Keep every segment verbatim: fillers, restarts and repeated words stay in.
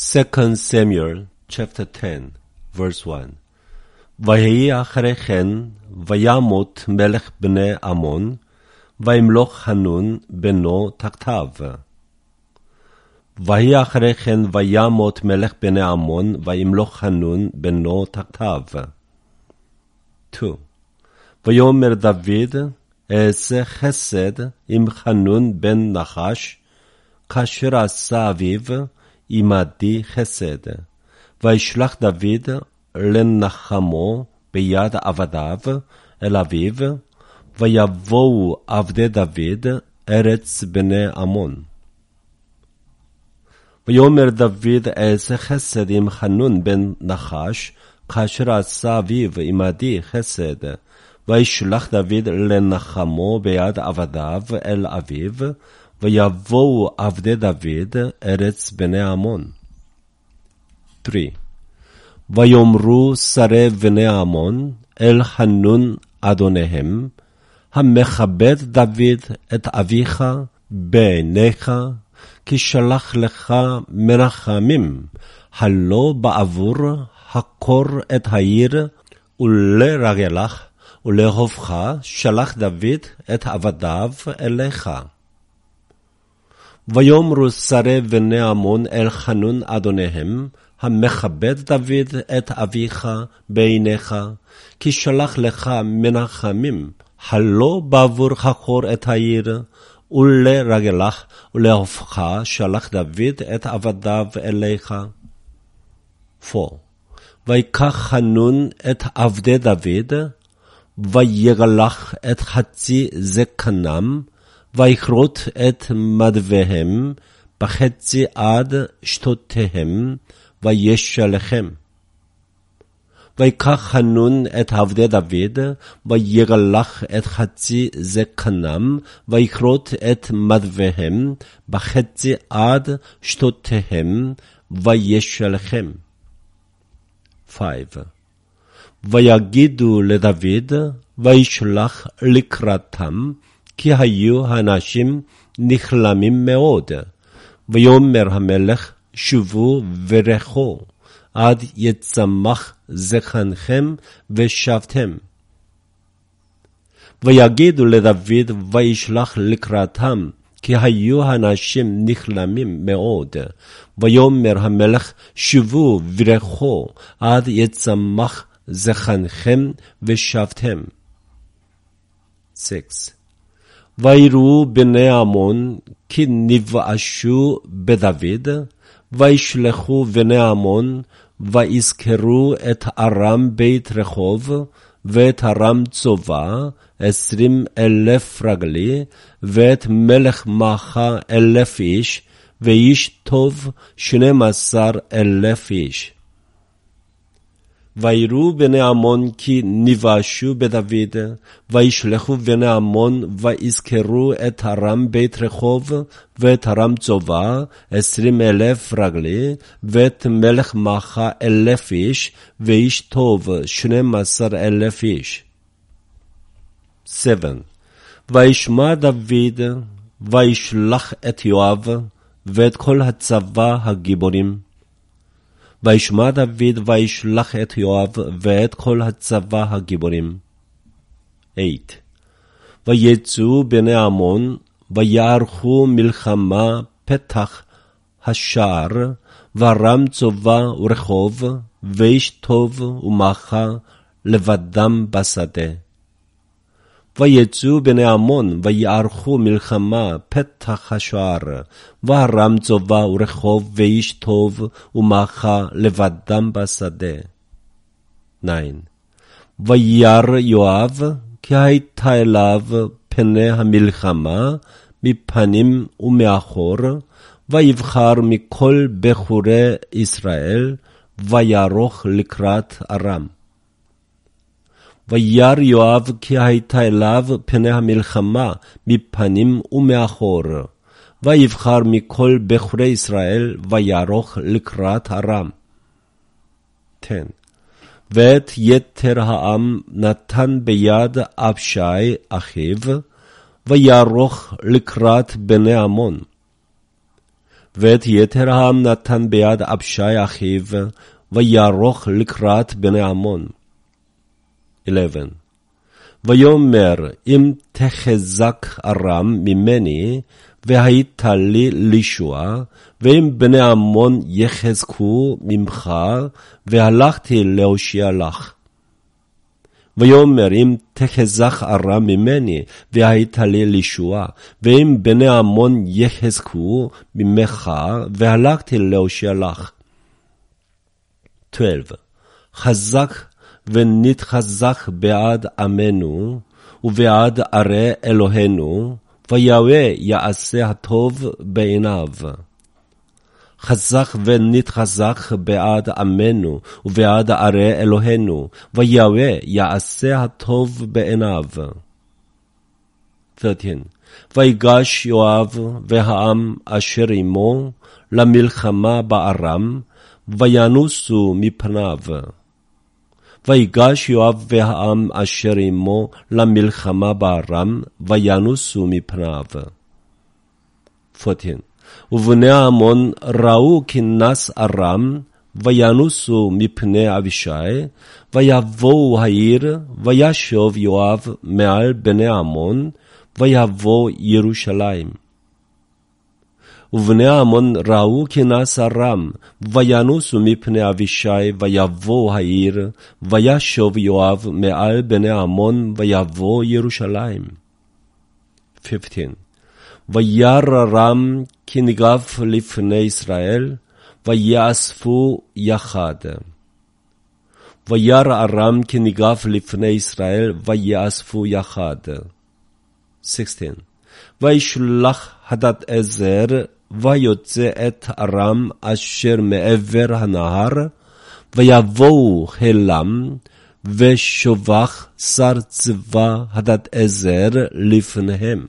Second Samuel chapter ten verse one. ויהי אחרי כן וימות מלך בני עמון וימלוך חנון בנו תחתיו. ויהי אחרי כן וימות מלך בני עמון וימלוך חנון בנו תחתיו. two. ויאמר דוד אעשה חסד עם חנון בן נחש כאשר עשה אביו עמדי חסד. וישלח דוד לנחמו ביד עבדיו אל אביו, ויבואו עבדי דוד ארץ בני עמון. ויאמר דוד אעשה חסד עם חנון בן נחש כאשר עשה אביו עמדי חסד. וישלח דוד לנחמו ביד עבדיו אל אביו, ויבואו עבדי דוד ארץ בני עמון. three. ויאמרו שרי בני עמון אל חנון אדוניהם, המכבד דוד את אביך בעיניך, כי שלח לך מרחמים, הלא בעבור הקור את העיר, ולרגלך ולאהובך שלח דוד את עבדיו אליך. ויאמרו שרי בני עמון אל חנון אדוניהם, המכבד דוד את אביך בעיניך, כי שלח לך מנחמים, הלא בעבור חקור את העיר, ולרגלך ולאהובך שלח דוד את עבדיו אליך. four. ויקח חנון את עבדי דוד, ויגלח את חצי זקנם, ויכרות את מדוויהם בחצי עד שתותיהם, וישלחם. ויקח חנון את עבדי דוד, ויגלח את חצי זקנם, ויכרות את מדוויהם בחצי עד שתותיהם, וישלחם. five. ויגידו לדוד, וישלח לקראתם, כי היו האנשים נכלמים מאוד. ויאמר המלך, שובו ורחו, עד יצמח זקנכם ושבתם. ויגידו לדוד, וישלח לקראתם, כי היו האנשים נכלמים מאוד. ויאמר המלך, שובו ורחו, עד יצמח זקנכם ושבתם. six. ויראו בני עמון כי נבאשו בדוד, וישלחו בני עמון, ויזכרו את ארם בית רחוב, ואת ארם צובה, עשרים אלף רגלי, ואת מלך מעכה אלף איש, ואיש טוב שנים עשר אלף איש. ויראו בני עמון כי נבאשו בדוד, וישלחו בני עמון, ויזכרו את ארם בית רחוב, ואת ארם צובה, עשרים אלף רגלי, ואת מלך מעכה אלף איש, ואיש טוב שנים עשר אלף איש. seven. וישמע דוד, וישלח את יואב, ואת כל הצבא הגיבורים. וישמע דוד וישלח את יואב ואת כל הצבא הגיבורים. eight. ויצאו בני עמון, ויערכו מלחמה פתח השער, ורם צובה ורחוב, ואיש טוב ומעכה לבדם בשדה. ויצאו בני עמון, ויערכו מלחמה פתח השער, ורם צובה ורחוב, ואיש טוב ומעכה לבדם בשדה. nine. וירא יואב, כי הייתה אליו פני המלחמה, מפנים ומאחור, ויבחר מכל בחורי ישראל, ויערוך לקראת ארם. וירא יואב כי הייתה אליו פני המלחמה מפנים ומאחור, ויבחר מכל בחורי ישראל, ויערוך לקראת ארם. ten. ואת יתר העם נתן ביד אבשי אחיו, ויערוך לקראת בני עמון. ואת יתר העם נתן ביד אבשי אחיו, ויערוך לקראת בני עמון. אחת עשרה. ויאמר, אם תחזק ארם ממני, והיית לי לישועה, ואם בני עמון יחזקו ממך, והלכתי להושיע לך. ויאמר, אם תחזק ארם ממני, והיית לי לישועה, ואם בני עמון יחזקו ממך, והלכתי להושיע לך. שתים עשרה. חזק ונתחזק בעד עמנו, ובעד ערי אלוהינו, ויהווה יעשה הטוב בעיניו. חזק ונתחזק בעד עמנו, ובעד ערי אלוהינו, ויהווה יעשה הטוב בעיניו. שלוש עשרה. ויגש יואב והעם אשר עמו למלחמה בארם, וינוסו מפניו. ויגש יואב והעם אשר עמו למלחמה בארם, וינוסו מפניו. ארבע עשרה. ובני עמון ראו כי נס ארם, וינוסו מפני אבישי, ויבואו העיר, וישוב יואב מעל בני עמון, ויבוא ירושלים. ובני עמון ראו כי נס ארם, וינוסו מפני אבישי, ויבוא העיר, וישוב יואב מעל בני עמון, ויבוא ירושלים. חמש עשרה. וירא ארם כי ניגף לפני ישראל, ויאספו יחד. וירא ארם כי ניגף לפני ישראל, ויאספו יחד. שש עשרה. וישלח הדדעזר, ויוצא את ארם אשר מעבר הנהר, ויבואו חילם, ושובח שר צבא הדדעזר לפניהם.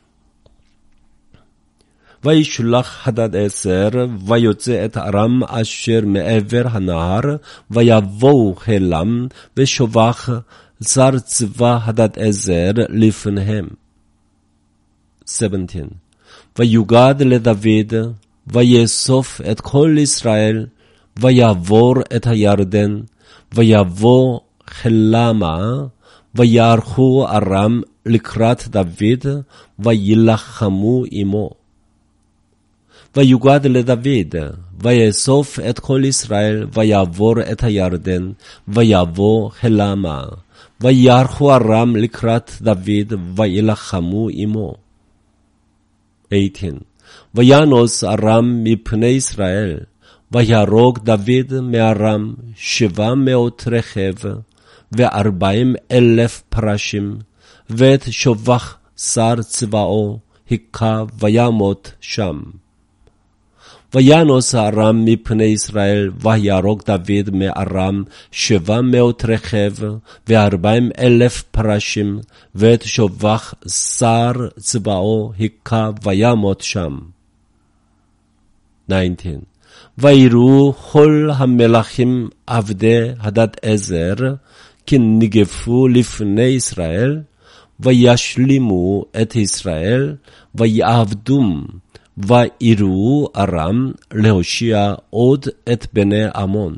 וישלח הדדעזר, ויוצא את ארם אשר מעבר הנהר, ויבואו חילם, ושובח שר צבא הדדעזר לפניהם. שבע עשרה. ויוגד לדוד, ויאסוף את כל ישראל, ויעבור את הירדן, ויבוא חילמה, ויערכו ארם לקראת דוד, וילחמו עמו. ויוגד לדוד, ויאסוף את כל ישראל, ויעבור את הירדן, ויבוא חילמה, ויערכו ארם לקראת דוד, וילחמו עמו. שמונה עשרה. וינוס ארם מפני ישראל, ויהרוג דוד מארם שבע מאות רכב, וארבעים אלף פרשים, ואת שובח שר צבאו היכה וימות שם. וינוס ארם מפני ישראל, ויהרוג דוד מארם שבע מאות רכב, וארבעים אלף פרשים, ואת שובח שר צבאו היכה וימות שם. תשע עשרה. ויראו כל המלכים עבדי הדדעזר, כי ניגפו לפני ישראל, וישלימו את ישראל, ויעבדום, ויראו ארם להושיע עוד את בני עמון.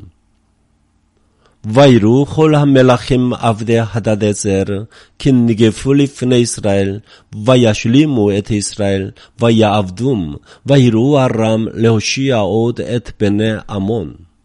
ויראו כל המלכים עבדי הדדעזר, כי ניגפו לפני ישראל, וישלימו את ישראל, ויעבדום, ויראו ארם להושיע עוד את בני עמון.